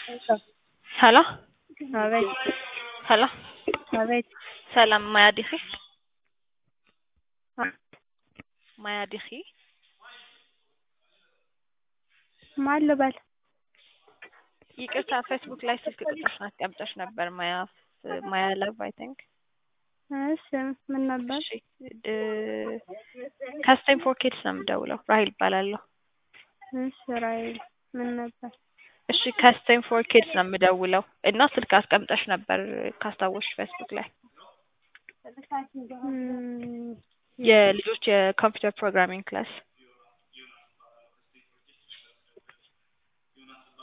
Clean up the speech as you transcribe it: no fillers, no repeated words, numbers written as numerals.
ሄሎ አቤት ሄሎ አቤት ሰላም ማያዲኺ ማን ልበል? ይቅርታ ፌስቡክ ላይ ስልክ ቁጥርሽን አስቀምጠሽ ነበር ማያ ላቭ አይ ቲንክ። እሺ ምን ነበር? እሺ ከስቴም ፎር ኪድስ ነው የምደውለው። ራሂል እባላለሁ። እሺ ራሂል ምን ነበር? እሺ ከስቴም ፎር ኪድስ ነው የምደውለው እና ስልክ አስቀምጠሽ ነበር ካስታወስሽ ፌስቡክ ላይ የልጆች የኮምፒውተር ፕሮግራሚንግ ክላስ